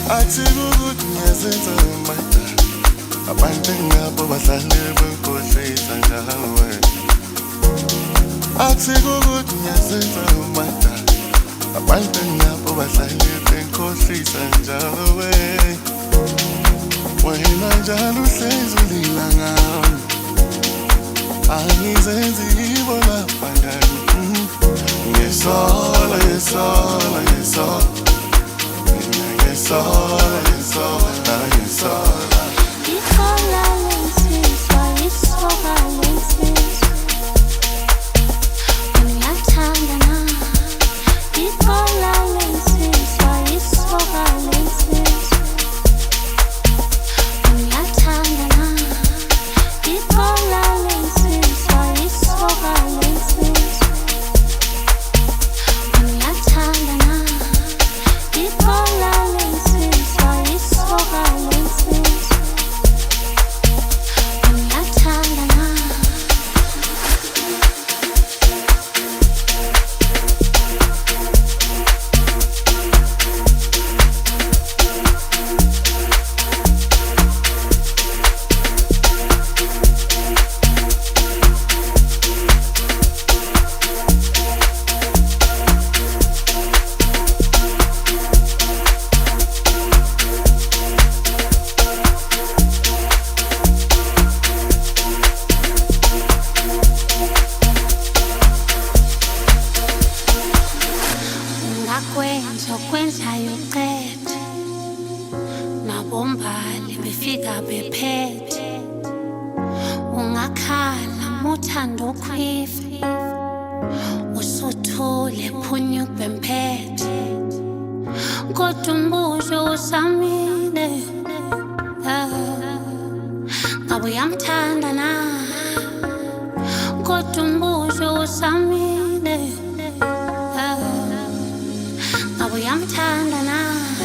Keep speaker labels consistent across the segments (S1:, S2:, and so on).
S1: Athi kunyazenza imada abantu ngabo bahlale benkohlisa ngawe. Athi kunyazenza imada abantu ngabo bahlale benkohlisa ngawe. Wena njalo uhlezi ulila ngami, angizenzi ibona bangani. Ngesola, ngesola, ngesola, ngesola, ngesola, ngesola.
S2: Isola lensizwa, isola lensizwa, ngiyathandana. Isola lensizwa, isola lensizwa, ngiyathandana. Isola lensizwa, isola lensizwa, ngiyathandana. Isola lensizwa, isola lensizwa, ngiyathandana. Ungakwenza okwenzayo uqede, nabombali befika bephethe. Ungakhala muthanda ukhwifa, usuthule phunya ubemphethe. Kodwa umbuzo usamile, ngabe uyamthanda na? Kodwa umbuzo usamile, ngabe uyamthanda na?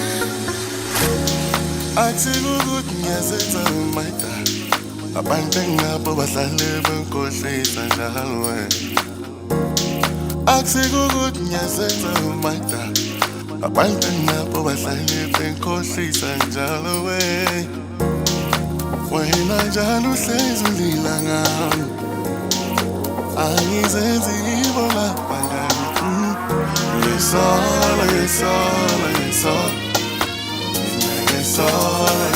S1: Athi kunyazenza imada abantu ngabo bahlale benkohlisa ngawe. Athi kunyazenza imada abantu ngabo bahlale benkohlisa ngawe. Wena njalo uhlezi ulila ngami, angizenzi ibona bangani. Ngesola, ngesola, ngesola, ngesola,